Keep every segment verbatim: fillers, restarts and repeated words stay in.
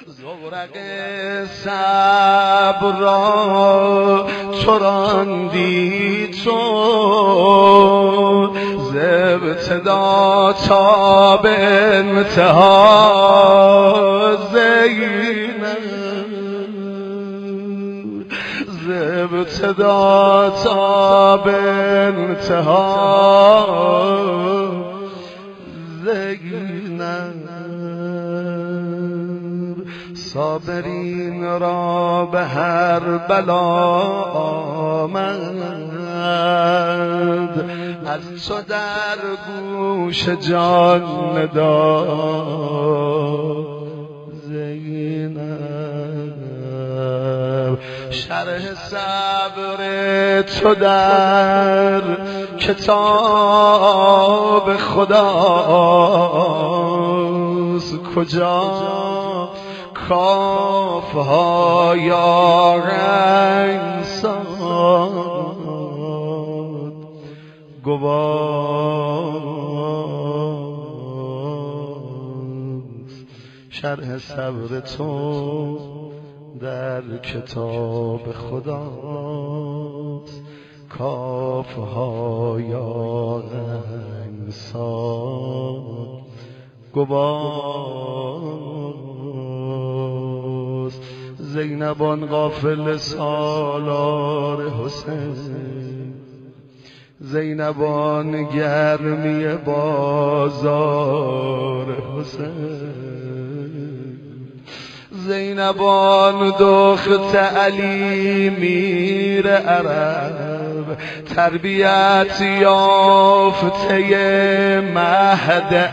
زورق صبر را چراندی تو ز ابتدا تا به انتها زینب ز ابتدا تا به انتها زینب صابرین را به هر بلا آمد از تو در گوش جان ندا زینب شرح صبر تو در کتاب خداست کجا کاف ها یا انسان گواست شرح صبر تو در کتاب خداست کاف ها یا انسان گواست زینبان غافل سالار حسین زینبان گرمی بازار حسین زینبان دخت علی میر عرب تربیت یافته مهد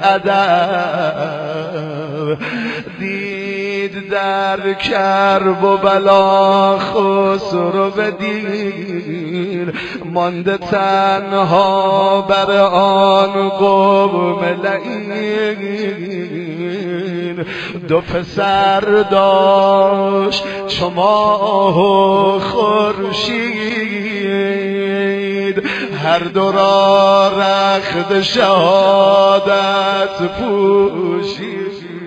ادب دید در کرب و بلا خسرو دیر مانده تنها بر آن قوم لعین دو پسر داشت چو ماه و خورشید هر دو را رخت شهادت پوشید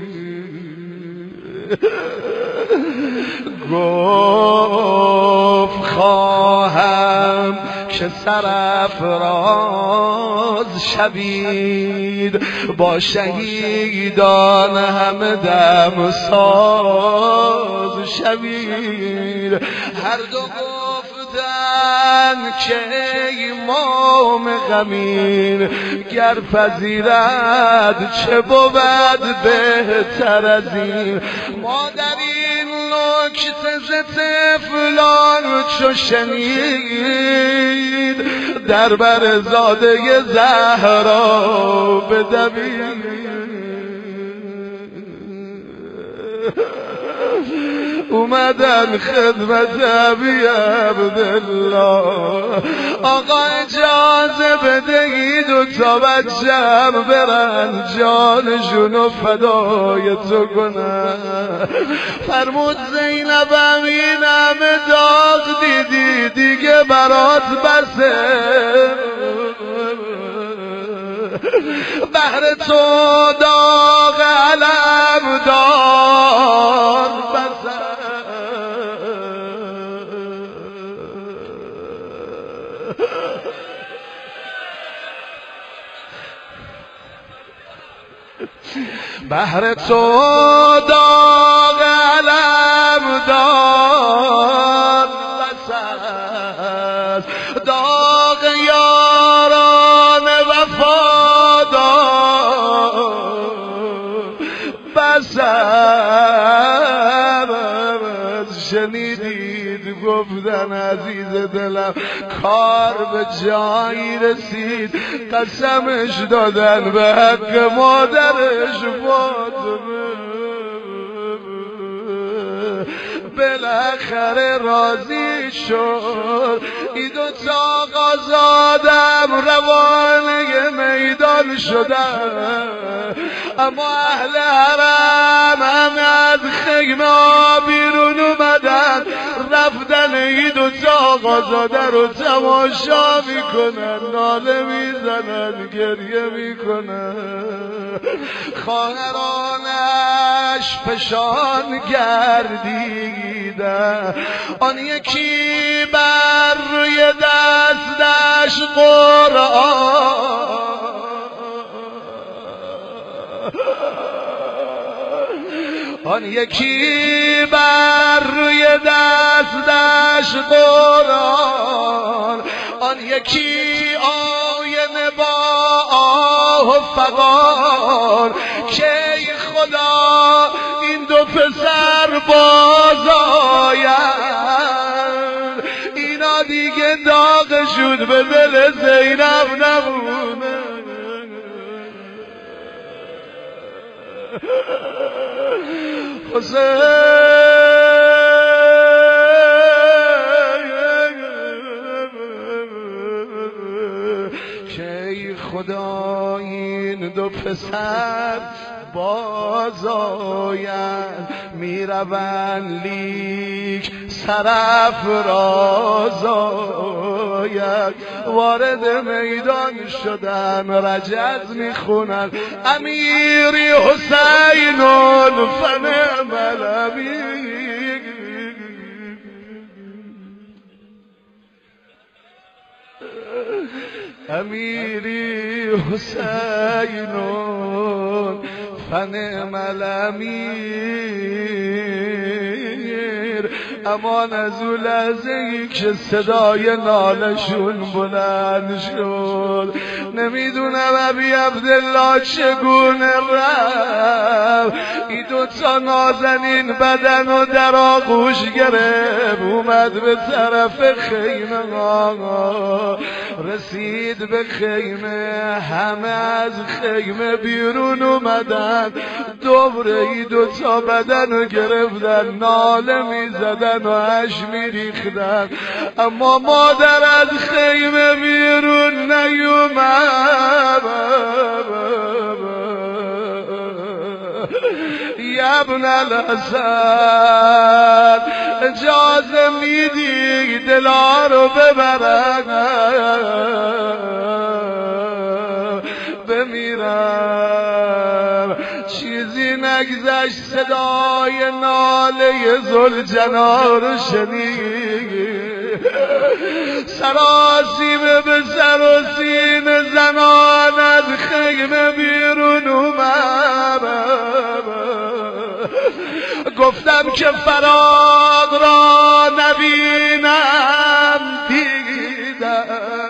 گفت خواهم که سرافراز شوید با شهیدان همه دم ساز شوید هر دو گفتن که امام غمین گر پذیرد چه بود بهتر از این ما در این نکته ز طفلان چو شنید در بر زاده زهرا بدوید اومدن خدمت ابی عبدالله آقا اجازه بدهید و تا بچم برن جانشونو فدای تو کنن فرمود زینبم این همه داغ دیدی دیگه برات بسه بهر تو داغ علم دار بسه بهر تو داغ علم دار بس است داغ یاران وفادار بس است شنیدید گفتن عزیز دلم کار به جایی رسید قسمش دادن به حق مادرش فاطمه بالاخره راضی شد این دو تا آقازادم روانه میدان میدان شدن، اما اهل حرم همه از خیمه بیرون اومدن، رفتن این دوتا آقازاده رو تماشا میکنن، ناله میزنن، گریه میکنن. خواهرانش پشان گردیدن، آن یکی بر روی دستش قرآن، آن یکی بر روی دستش قرآن، آن یکی آینه با آه و فغان. که خدا این دو پسر باز آیند، اینا دیگه داغ شد به دل زینب نمونه. حسین که خدا این دو پسر باز آیند، میروند لیک سرافراز آید. وارد میدان شدن، رجز میخونن امیری حسینون فنعم الامیر. امیری حسینون فنعم الامیر. امان از او لحظه ای که صدای نالشون بلند شد، نمیدونم ابی عبدالله چگونه رفت، این دوتا نازنین بدن و در آغوش گرفت، اومد به طرف خیمه آقا، رسید به خیمه، همه از خیمه بیرون اومدن، دوباره این دوتا بدن رو گرفتن، ناله میزدن و اش میریختن، اما مادر از خیمه بیرون نیومد. یا ابن الحسن اجازه میدی دلا رو ببرن بمیرم. چیزی نگذشت صدای ناله ذوالجلال رو شنید، سراسیمه به سر و سینه زنان از خیمه بیرون اومد. گفتم که فراق را نبینم دیدم،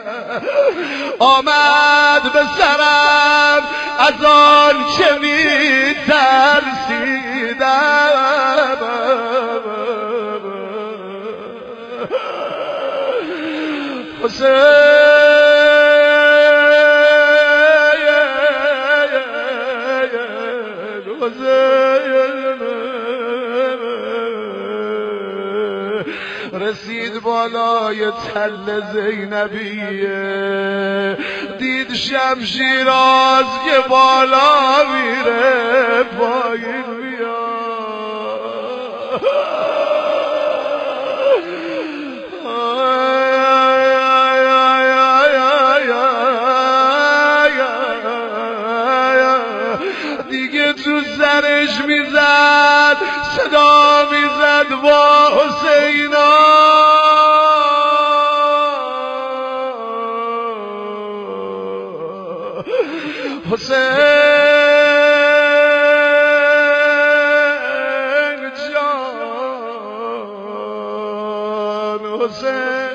آمد به سرم از آن چه می ترسیدم. حسین رسید بالای تل زینبیه، دید شمشیراز که بالا میره پایین میاد. دیگه تو سرش میزد، صدا میزد وا حسینا. حسین جان، حسین